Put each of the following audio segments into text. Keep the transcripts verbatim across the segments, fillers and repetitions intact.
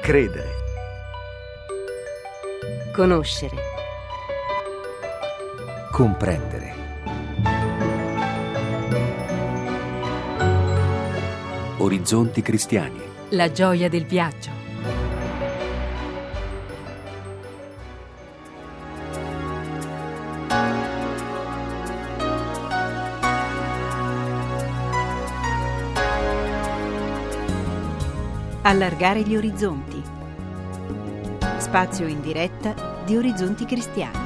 Credere. Conoscere. Comprendere. Orizzonti cristiani. La gioia del viaggio. Allargare gli orizzonti. Spazio in diretta di Orizzonti Cristiani.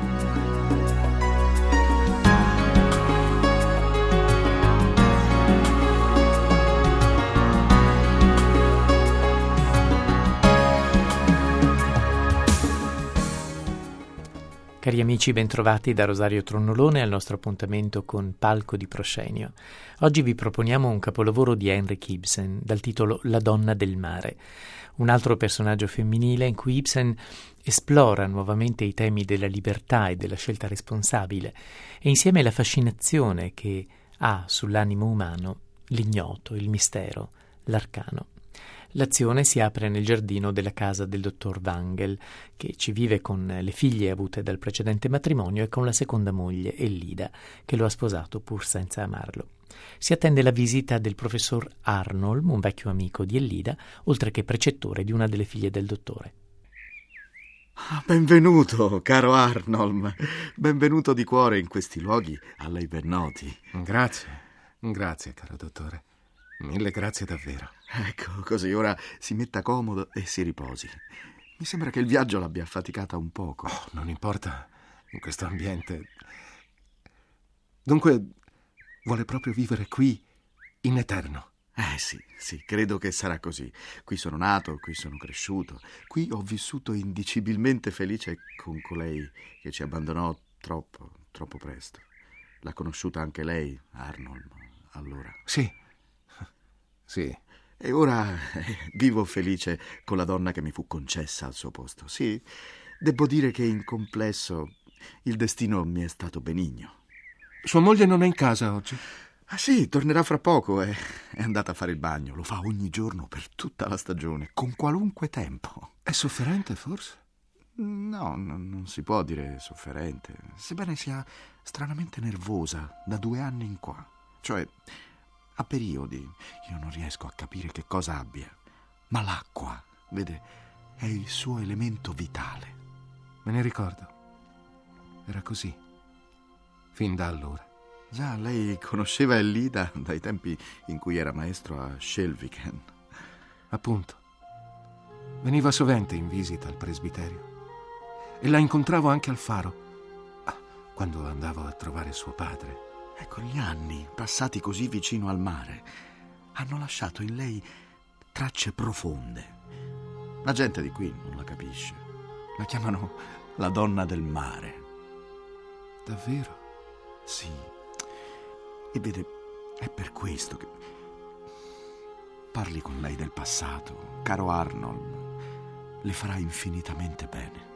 Cari amici, bentrovati da Rosario Tronnolone al nostro appuntamento con Palco di Proscenio. Oggi vi proponiamo un capolavoro di Henrik Ibsen dal titolo La donna del mare, un altro personaggio femminile in cui Ibsen esplora nuovamente i temi della libertà e della scelta responsabile e insieme la fascinazione che ha sull'animo umano l'ignoto, il mistero, l'arcano. L'azione si apre nel giardino della casa del dottor Wangel, che ci vive con le figlie avute dal precedente matrimonio e con la seconda moglie, Ellida, che lo ha sposato pur senza amarlo. Si attende la visita del professor Arnolm, un vecchio amico di Ellida, oltre che precettore di una delle figlie del dottore. Benvenuto, caro Arnolm. Benvenuto di cuore in questi luoghi a lei ben noti. Grazie, grazie, caro dottore. Mille grazie davvero. Ecco, così ora si metta comodo e si riposi. Mi sembra che il viaggio l'abbia affaticata un poco. Oh, non importa, in questo ambiente. Dunque, vuole proprio vivere qui in eterno? Eh sì, sì, credo che sarà così. Qui sono nato, qui sono cresciuto. Qui ho vissuto indicibilmente felice con colei che ci abbandonò troppo, troppo presto. L'ha conosciuta anche lei, Arnolm, allora? Sì. Sì. E ora eh, vivo felice con la donna che mi fu concessa al suo posto. Sì, devo dire che in complesso il destino mi è stato benigno. Sua moglie non è in casa oggi? Ah sì, tornerà fra poco. È, è andata a fare il bagno. Lo fa ogni giorno per tutta la stagione, con qualunque tempo. È sofferente, forse? No, no, non si può dire sofferente, sebbene sia stranamente nervosa da due anni in qua. Cioè, a periodi io non riesco a capire che cosa abbia, ma l'acqua, vede, è il suo elemento vitale. Me ne ricordo. Era così, fin da allora. Già, lei conosceva Ellida dai tempi in cui era maestro a Schelviken. Appunto. Veniva sovente in visita al presbiterio e la incontravo anche al faro, quando andavo a trovare suo padre. Ecco, gli anni passati così vicino al mare hanno lasciato in lei tracce profonde. La gente di qui non la capisce. La chiamano la donna del mare. Davvero? Sì. E vede, è per questo che parli con lei del passato, caro Arnold. Le farà infinitamente bene.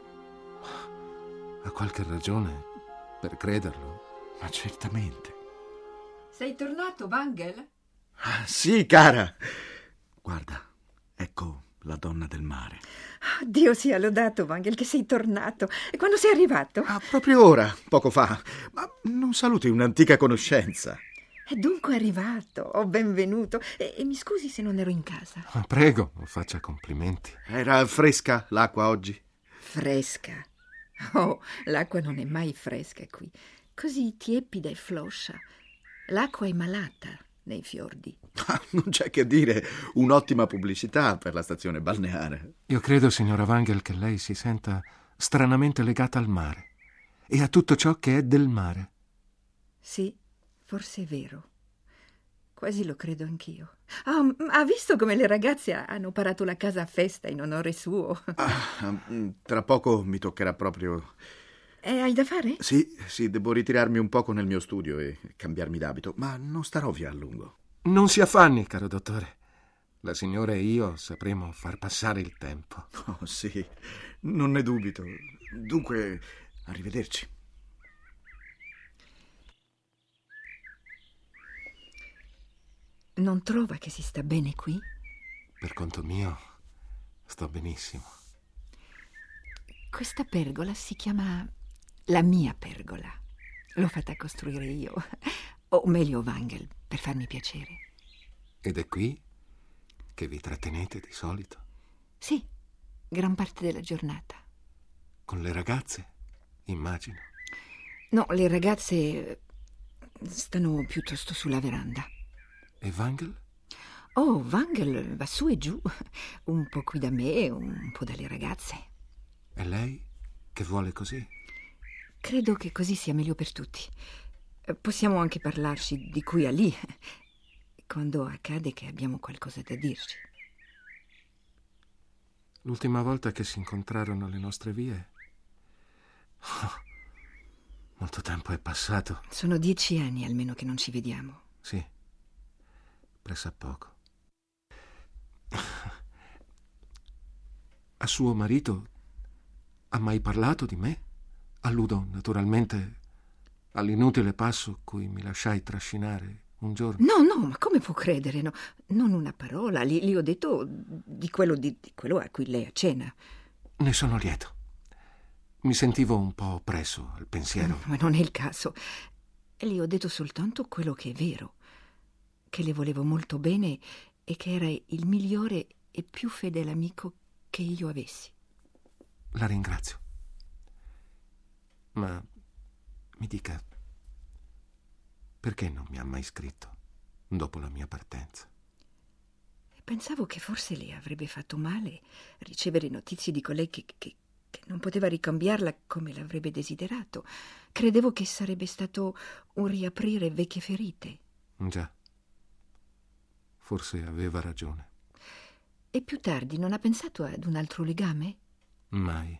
Ha qualche ragione per crederlo? Ma certamente. Sei tornato, Wangel? Ah, sì, cara. Guarda, ecco la donna del mare. Oh, Dio sia lodato, Wangel, che sei tornato. E quando sei arrivato? Ah, proprio ora, poco fa. Ma non saluti un'antica conoscenza. È dunque arrivato. Oh, benvenuto. E, e mi scusi se non ero in casa. Oh, prego, non faccia complimenti. Era fresca l'acqua oggi? Fresca? Oh, l'acqua non è mai fresca qui. Così tiepida e floscia. L'acqua è malata nei fiordi. Ah, non c'è che dire, un'ottima pubblicità per la stazione balneare. Io credo, signora Wangel, che lei si senta stranamente legata al mare e a tutto ciò che è del mare. Sì, forse è vero. Quasi lo credo anch'io. Oh, ha visto come le ragazze hanno parato la casa a festa in onore suo? Ah, tra poco mi toccherà proprio... E hai da fare? Sì, sì, devo ritirarmi un poco nel mio studio e cambiarmi d'abito, ma non starò via a lungo. Non si affanni, caro dottore. La signora e io sapremo far passare il tempo. Oh, sì, non ne dubito. Dunque, arrivederci. Non trova che si sta bene qui? Per conto mio, Sto benissimo. Questa pergola si chiama la mia pergola. L'ho fatta costruire io, o meglio Wangel, per farmi piacere. Ed è qui che vi trattenete di solito? Sì, gran parte della giornata. Con le ragazze, immagino. No, le ragazze stanno piuttosto sulla veranda. E Wangel? Oh, Wangel va su e giù, un po' qui da me, un po' dalle ragazze. E lei che vuole così? Credo che così sia meglio per tutti. Possiamo anche parlarci di qui a lì, quando accade che abbiamo qualcosa da dirci. L'ultima volta che si incontrarono le nostre vie... Oh, molto tempo è passato. Sono dieci anni almeno che non ci vediamo. Sì, pressappoco. A suo marito ha mai parlato di me? Alludo naturalmente all'inutile passo cui mi lasciai trascinare un giorno. No, no, ma come può credere? No, non una parola. Gli, gli ho detto di quello, di, di quello a cui lei accena. Ne sono lieto. Mi sentivo un po' oppresso al pensiero. Ma non è il caso. Gli ho detto soltanto quello che è vero. Che le volevo molto bene e che era il migliore e più fedele amico che io avessi. La ringrazio. Ma mi dica, perché non mi ha mai scritto dopo la mia partenza? Pensavo che forse le avrebbe fatto male ricevere notizie di colei che, che, che non poteva ricambiarla come l'avrebbe desiderato. Credevo che sarebbe stato un riaprire vecchie ferite. Già, forse aveva ragione. E più tardi non ha pensato ad un altro legame? Mai.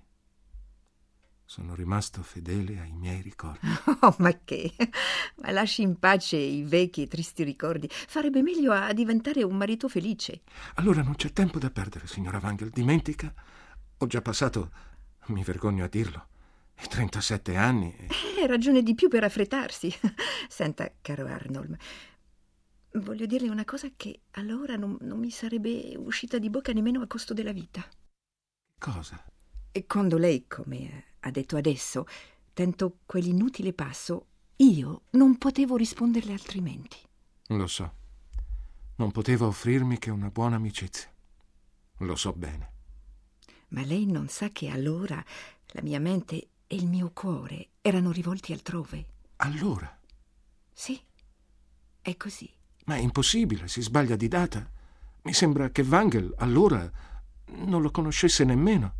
Sono rimasto fedele ai miei ricordi. Oh, ma che? Ma lasci in pace i vecchi e tristi ricordi. Farebbe meglio a diventare un marito felice. Allora non c'è tempo da perdere, signora Wangel. Dimentica. Ho già passato, mi vergogno a dirlo, i trentasette anni. E... È ragione di più per affrettarsi. Senta, caro Arnold, voglio dirle una cosa che allora non, non mi sarebbe uscita di bocca nemmeno a costo della vita. Cosa? E quando lei, come ha detto adesso, tentò quell'inutile passo, io non potevo risponderle altrimenti. Lo so. Non poteva offrirmi che una buona amicizia. Lo so bene. Ma lei non sa che allora la mia mente e il mio cuore erano rivolti altrove. Allora? Sì, è così. Ma è impossibile, si sbaglia di data. Mi sembra che Wangel allora non lo conoscesse nemmeno.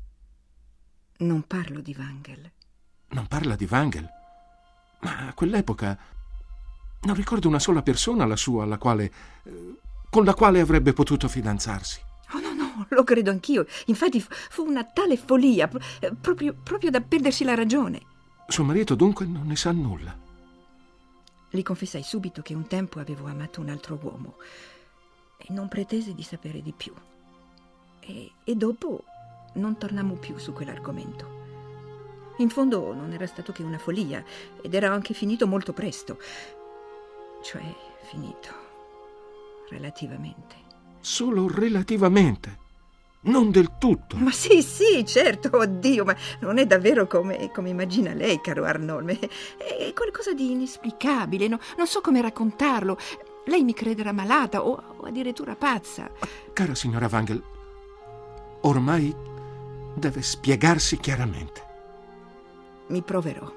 Non parlo di Wangel. Non parla di Wangel? Ma a quell'epoca non ricordo una sola persona alla sua alla quale, eh, con la quale avrebbe potuto fidanzarsi. Oh no, no, lo credo anch'io. Infatti fu una tale follia, proprio, proprio da perdersi la ragione. Suo marito dunque non ne sa nulla. Gli confessai subito che un tempo avevo amato un altro uomo e non pretese di sapere di più. E, e dopo non tornammo più su quell'argomento. In fondo non era stato che una follia ed era anche finito molto presto. Cioè, finito. Relativamente. Solo relativamente. Non del tutto. Ma sì, sì, certo, oddio, ma non è davvero come, come immagina lei, caro Arnold. È qualcosa di inesplicabile, no? Non so come raccontarlo. Lei mi crederà malata o, o addirittura pazza. Cara signora Wangel, ormai deve spiegarsi chiaramente. Mi proverò.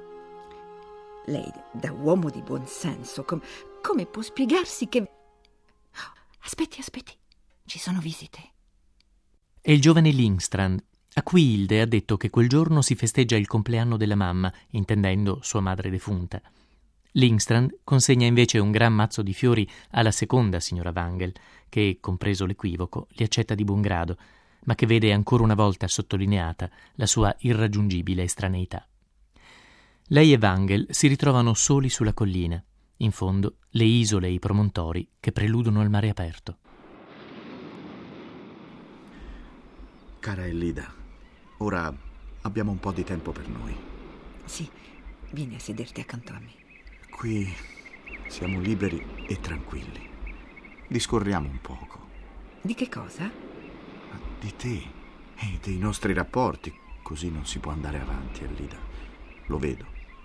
Lei, da uomo di buon senso, com- come può spiegarsi che... Aspetti, aspetti, ci sono visite. È il giovane Lingstrand, a cui Hilde ha detto che quel giorno si festeggia il compleanno della mamma, intendendo sua madre defunta. Lingstrand consegna invece un gran mazzo di fiori alla seconda signora Wangel, che, compreso l'equivoco, li accetta di buon grado, ma che vede ancora una volta sottolineata la sua irraggiungibile estraneità. Lei e Wangel si ritrovano soli sulla collina, in fondo le isole e i promontori che preludono al mare aperto. Cara Elida, ora abbiamo un po' di tempo per noi. Sì, vieni a sederti accanto a me. Qui siamo liberi e tranquilli. Discorriamo un poco. Di che cosa? di te e dei nostri rapporti. Così non si può andare avanti, Elida. Lo vedo.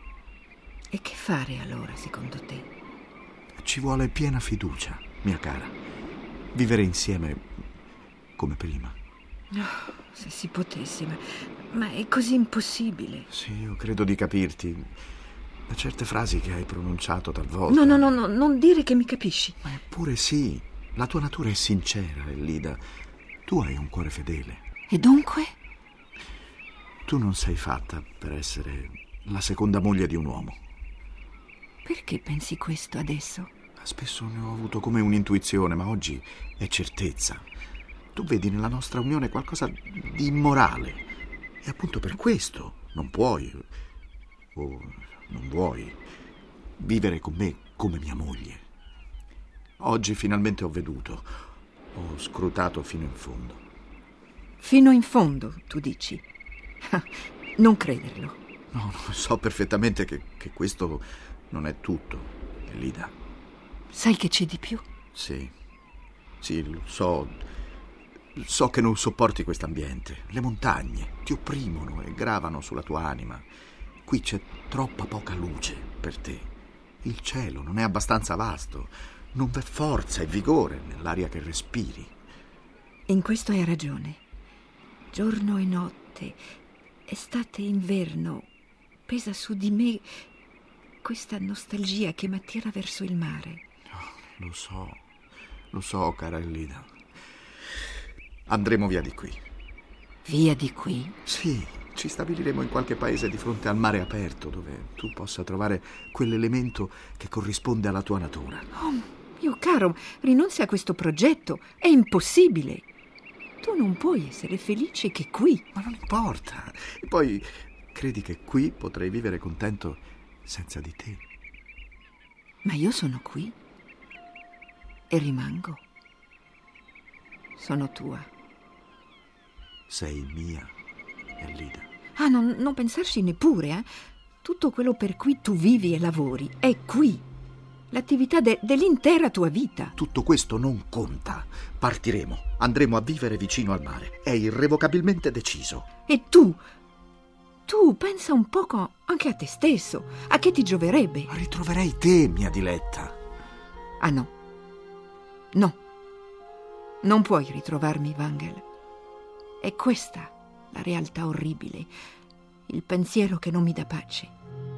E che fare allora, secondo te? Ci vuole piena fiducia, mia cara. Vivere insieme come prima. Oh, se si potesse, ma, ma è così impossibile. Sì, io credo di capirti. Da certe frasi che hai pronunciato talvolta. No, no, no, no, non dire che mi capisci. Ma eppure sì. La tua natura è sincera, Elida. Tu hai un cuore fedele. E dunque? Tu non sei fatta per essere la seconda moglie di un uomo. Perché pensi questo adesso? Spesso ne ho avuto come un'intuizione, ma oggi è certezza. Tu vedi nella nostra unione qualcosa di immorale. E appunto per questo non puoi, o non vuoi, vivere con me come mia moglie. Oggi finalmente ho veduto, ho scrutato fino in fondo. Fino in fondo, tu dici? Non crederlo. No, no, so perfettamente che, che questo non è tutto, Elida. Sai che c'è di più? Sì, sì, lo so. So che non sopporti quest'ambiente. Le montagne ti opprimono e gravano sulla tua anima. Qui c'è troppa poca luce per te. Il cielo non è abbastanza vasto. Non v'è forza e vigore nell'aria che respiri. In questo hai ragione. Giorno e notte, estate e inverno, pesa su di me questa nostalgia che mi attira verso il mare. Oh, lo so, lo so, cara Elida. Andremo via di qui. Via di qui? Sì, ci stabiliremo in qualche paese di fronte al mare aperto, dove tu possa trovare quell'elemento che corrisponde alla tua natura. Oh, mio caro, rinunzia a questo progetto. È impossibile. Tu non puoi essere felice che qui. Ma non importa. E poi, credi che qui potrei vivere contento senza di te? Ma io sono qui e rimango. Sono tua. Sei mia, Elida. Ah, non, non pensarci neppure, eh? Tutto quello per cui tu vivi e lavori è qui. L'attività de- dell'intera tua vita. Tutto questo non conta. Partiremo. Andremo a vivere vicino al mare. È irrevocabilmente deciso. E tu? Tu pensa un poco anche a te stesso. A che ti gioverebbe? Ritroverei te, mia diletta. Ah no. No. Non puoi ritrovarmi, Wangel. È questa la realtà orribile. Il pensiero che non mi dà pace.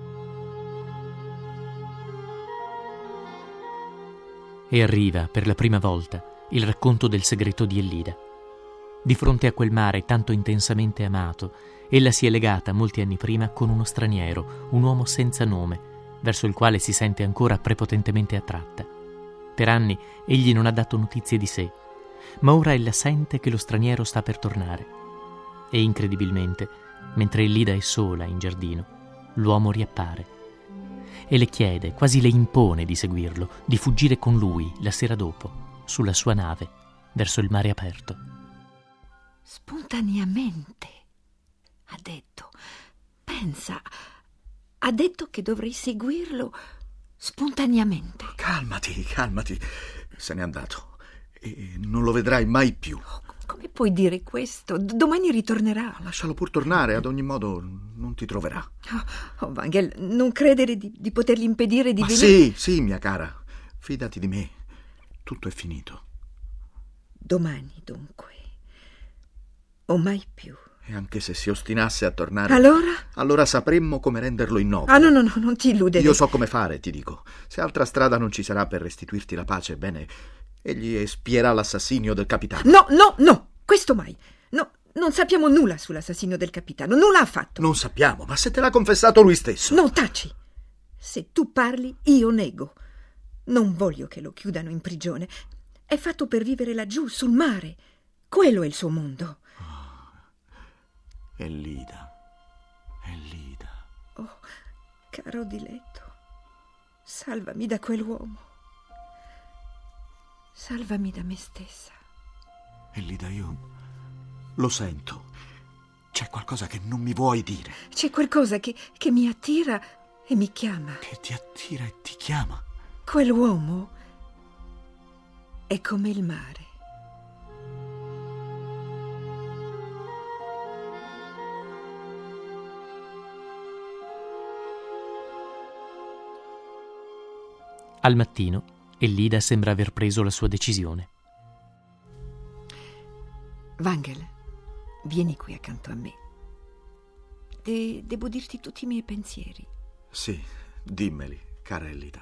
E arriva, per la prima volta, il racconto del segreto di Elida. Di fronte a quel mare tanto intensamente amato, ella si è legata molti anni prima con uno straniero, un uomo senza nome, verso il quale si sente ancora prepotentemente attratta. Per anni egli non ha dato notizie di sé, ma ora ella sente che lo straniero sta per tornare. E incredibilmente, mentre Elida è sola in giardino, l'uomo riappare e le chiede, quasi le impone di seguirlo, di fuggire con lui la sera dopo, sulla sua nave, verso il mare aperto. Spontaneamente, ha detto. Pensa, ha detto che dovrei seguirlo spontaneamente. Calmati, calmati. Se n'è andato e non lo vedrai mai più. Oh, come puoi dire questo? D- domani ritornerà. Lascialo pur tornare, ad ogni modo non ti troverà. Oh, oh Wangel, non credere di, di potergli impedire di Ma venire. sì, sì, mia cara. Fidati di me. Tutto è finito. Domani, dunque. O mai più. E anche se si ostinasse a tornare... Allora? Allora sapremmo come renderlo innocuo. Ah, no, no, no, non ti illudere. Io so come fare, ti dico. Se altra strada non ci sarà per restituirti la pace, bene, egli espierà l'assassinio del capitano. No, no, no, questo mai. No, non sappiamo nulla sull'assassino del capitano, nulla ha fatto. Non sappiamo, ma se te l'ha confessato lui stesso. Non taci. Se tu parli, io nego. Non voglio che lo chiudano in prigione. È fatto per vivere laggiù, sul mare. Quello è il suo mondo. Elida, Elida. Oh, caro diletto, salvami da quell'uomo. Salvami da me stessa. Elida, io lo sento. C'è qualcosa che non mi vuoi dire. C'è qualcosa che, che mi attira e mi chiama. Che ti attira e ti chiama? Quell'uomo è come il mare. Al mattino, Ellida sembra aver preso la sua decisione. Wangel, vieni qui accanto a me. De- devo dirti tutti i miei pensieri. Sì, dimmeli, cara Ellida.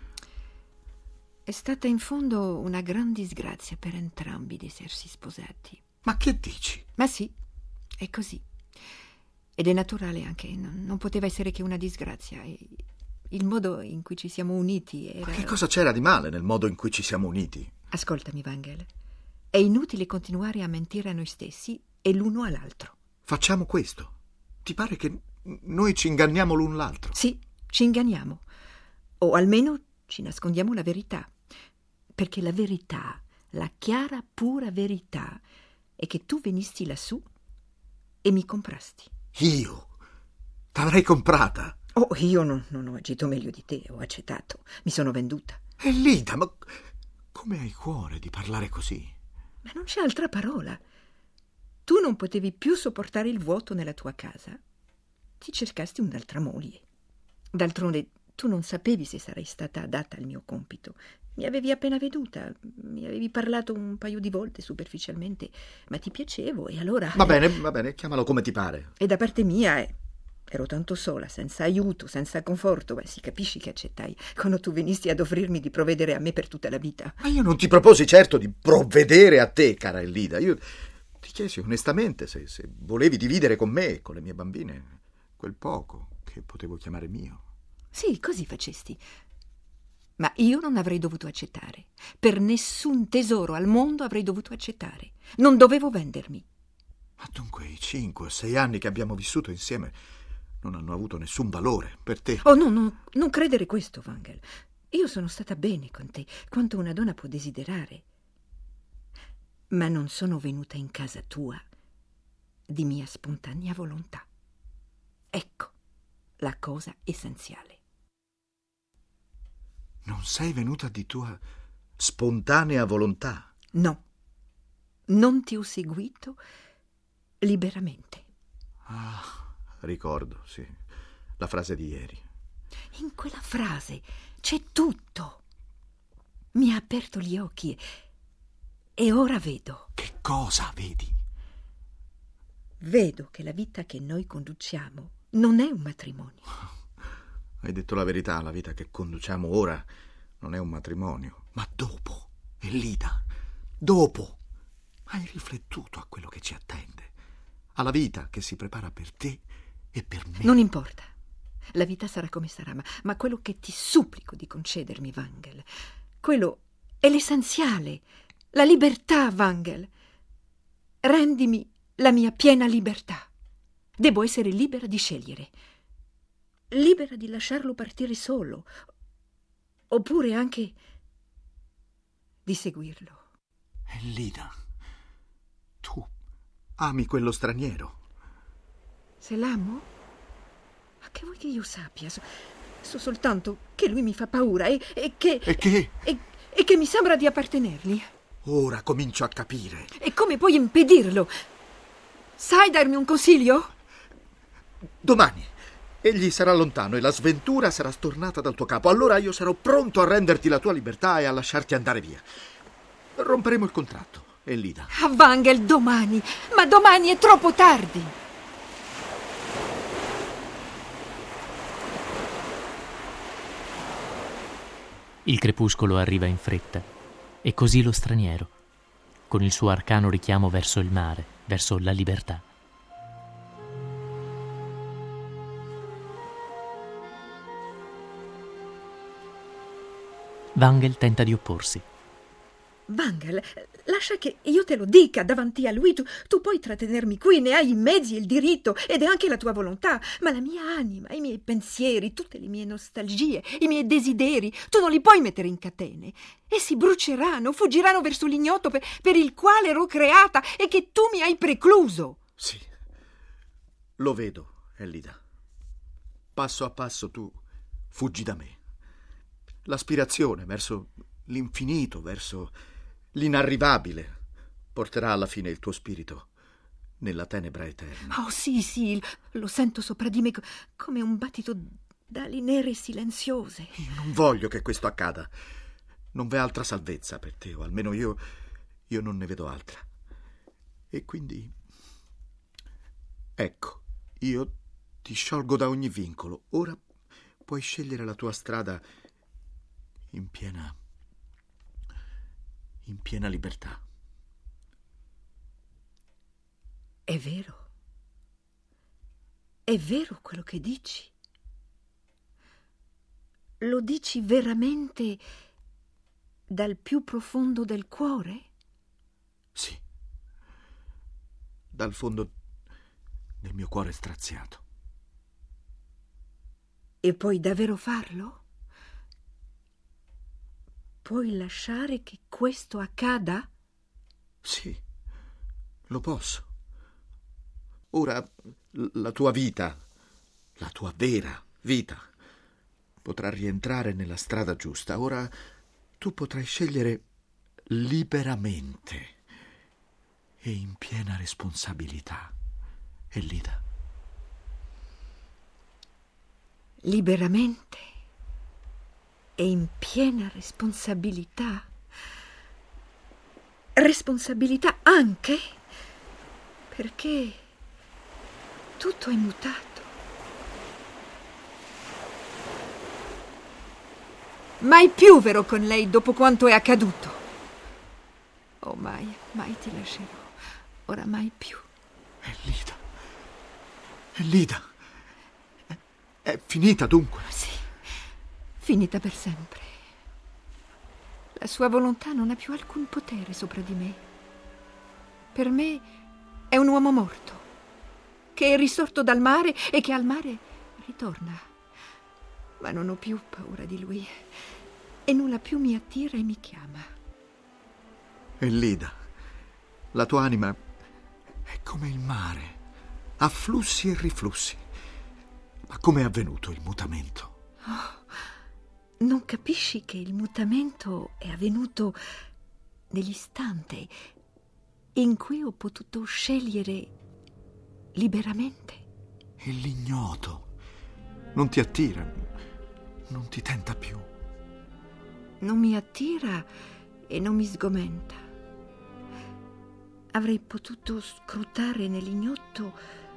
È stata in fondo una gran disgrazia per entrambi di essersi sposati. Ma che dici? Ma sì, è così. Ed è naturale anche, non, non poteva essere che una disgrazia. E il modo in cui ci siamo uniti era... Ma che cosa c'era di male nel modo in cui ci siamo uniti? Ascoltami, Wangel. È inutile continuare a mentire a noi stessi e l'uno all'altro. Facciamo questo. Ti pare che noi ci inganniamo l'un l'altro? Sì, ci inganniamo. O almeno ci nascondiamo la verità. Perché la verità, la chiara, pura verità, è che tu venisti lassù e mi comprasti. Io? T'avrei comprata? Oh, io non, non ho agito meglio di te, ho accettato. Mi sono venduta. Ellida, ma come hai cuore di parlare così? Ma non c'è altra parola. Tu non potevi più sopportare il vuoto nella tua casa. Ti cercasti un'altra moglie. D'altronde tu non sapevi se sarei stata adatta al mio compito. Mi avevi appena veduta, mi avevi parlato un paio di volte superficialmente, ma ti piacevo e allora... Va bene, va bene, chiamalo come ti pare. E da parte mia eh, ero tanto sola, senza aiuto, senza conforto. Beh, si capisci che accettai quando tu venisti ad offrirmi di provvedere a me per tutta la vita. Ma io non ti proposi certo di provvedere a te, cara Ellida. Io ti chiesi onestamente se, se volevi dividere con me e con le mie bambine quel poco che potevo chiamare mio. Sì, così facesti. Ma io non avrei dovuto accettare. Per nessun tesoro al mondo avrei dovuto accettare. Non dovevo vendermi. Ma dunque i cinque o sei anni che abbiamo vissuto insieme non hanno avuto nessun valore per te? Oh no, no, non credere questo, Wangel. Io sono stata bene con te, quanto una donna può desiderare. Ma non sono venuta in casa tua di mia spontanea volontà. Ecco la cosa essenziale. Non sei venuta di tua spontanea volontà? No, non ti ho seguito liberamente. Ah, ricordo, sì, la frase di ieri. In quella frase c'è tutto. Mi ha aperto gli occhi e ora vedo. Che cosa vedi? Vedo che la vita che noi conduciamo non è un matrimonio. Hai detto la verità, la vita che conduciamo ora non è un matrimonio. Ma dopo, Ellida, dopo, hai riflettuto a quello che ci attende, alla vita che si prepara per te e per me. Non importa, la vita sarà come sarà, ma, ma quello che ti supplico di concedermi, Wangel, quello è l'essenziale, la libertà, Wangel. Rendimi la mia piena libertà. Devo essere libera di scegliere. Libera di lasciarlo partire solo, oppure anche di seguirlo. Ellida, tu ami quello straniero? Se l'amo? Ma che vuoi che io sappia? So, so soltanto che lui mi fa paura e, e che... E che? E, e che mi sembra di appartenergli. Ora comincio a capire. E come puoi impedirlo? Sai darmi un consiglio? Domani egli sarà lontano e la sventura sarà stornata dal tuo capo. Allora io sarò pronto a renderti la tua libertà e a lasciarti andare via. Romperemo il contratto, Ellida. A Wangel domani, ma domani è troppo tardi. Il crepuscolo arriva in fretta e così lo straniero, con il suo arcano richiamo verso il mare, verso la libertà. Wangel tenta di opporsi. Wangel, lascia che io te lo dica davanti a lui. Tu, tu puoi trattenermi qui, ne hai i mezzi e il diritto, ed è anche la tua volontà. Ma la mia anima, i miei pensieri, tutte le mie nostalgie, i miei desideri, tu non li puoi mettere in catene. Essi bruceranno, fuggiranno verso l'ignoto per, per il quale ero creata e che tu mi hai precluso. Sì, lo vedo, Ellida. Passo a passo tu fuggi da me. L'aspirazione verso l'infinito, verso l'inarrivabile, porterà alla fine il tuo spirito nella tenebra eterna. Oh sì, sì, lo sento sopra di me come un battito d'ali nere silenziose. Io non voglio che questo accada. Non v'è altra salvezza per te, o almeno io, io non ne vedo altra. E quindi, ecco, io ti sciolgo da ogni vincolo. Ora puoi scegliere la tua strada in piena, in piena libertà. È vero. È vero quello che dici. Lo dici veramente dal più profondo del cuore? Sì, dal fondo del mio cuore straziato. E puoi davvero farlo? Puoi lasciare che questo accada? Sì, lo posso. Ora la tua vita, la tua vera vita, potrà rientrare nella strada giusta. Ora tu potrai scegliere liberamente e in piena responsabilità. Elida. Liberamente e in piena responsabilità. Responsabilità anche perché tutto è mutato. Mai più verrò con lei dopo quanto è accaduto. Oh, mai, mai ti lascerò. Ora mai più. Elida. Elida. È, è finita dunque? Sì, finita per sempre. La sua volontà non ha più alcun potere sopra di me. Per me è un uomo morto, che è risorto dal mare e che al mare ritorna. Ma non ho più paura di lui e nulla più mi attira e mi chiama. Elida, la tua anima è come il mare, ha flussi e riflussi. Ma come è avvenuto il mutamento? Oh, non capisci che il mutamento è avvenuto nell'istante in cui ho potuto scegliere liberamente? E l'ignoto non ti attira, non ti tenta più. Non mi attira e non mi sgomenta. Avrei potuto scrutare nell'ignoto,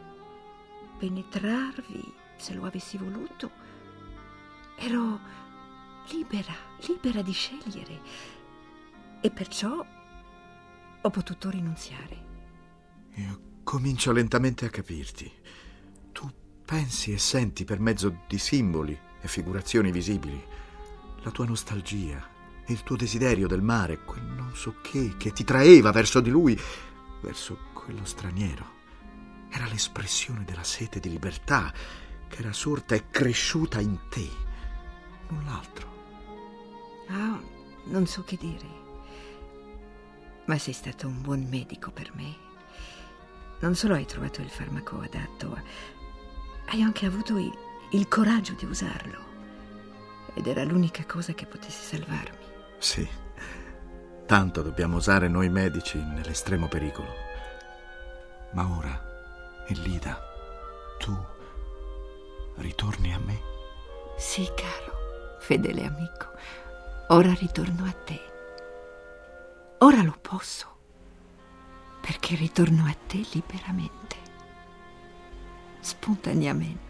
penetrarvi se lo avessi voluto. Ero libera, libera di scegliere e perciò ho potuto rinunziare. Io comincio lentamente a capirti. Tu pensi e senti per mezzo di simboli e figurazioni visibili. La tua nostalgia e il tuo desiderio del mare, quel non so che che ti traeva verso di lui, verso quello straniero, era l'espressione della sete di libertà che era sorta e cresciuta in te, null'altro. Ah, non so che dire. Ma sei stato un buon medico per me. Non solo hai trovato il farmaco adatto, hai anche avuto il, il coraggio di usarlo. Ed era l'unica cosa che potesse salvarmi. Sì, tanto dobbiamo usare noi medici nell'estremo pericolo. Ma ora, Elida, tu ritorni a me? Sì, caro, fedele amico. Ora ritorno a te. Ora lo posso, perché ritorno a te liberamente, spontaneamente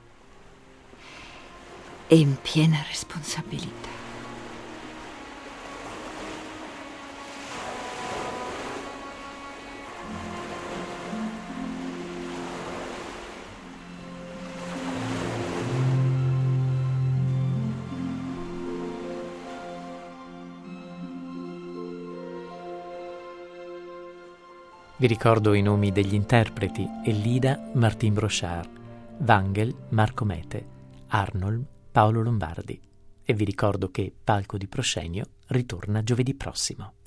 e in piena responsabilità. Vi ricordo i nomi degli interpreti: Elida, Martin Brochard, Wangel, Marco Mete, Arnold, Paolo Lombardi. E vi ricordo che Palco di Proscenio ritorna giovedì prossimo.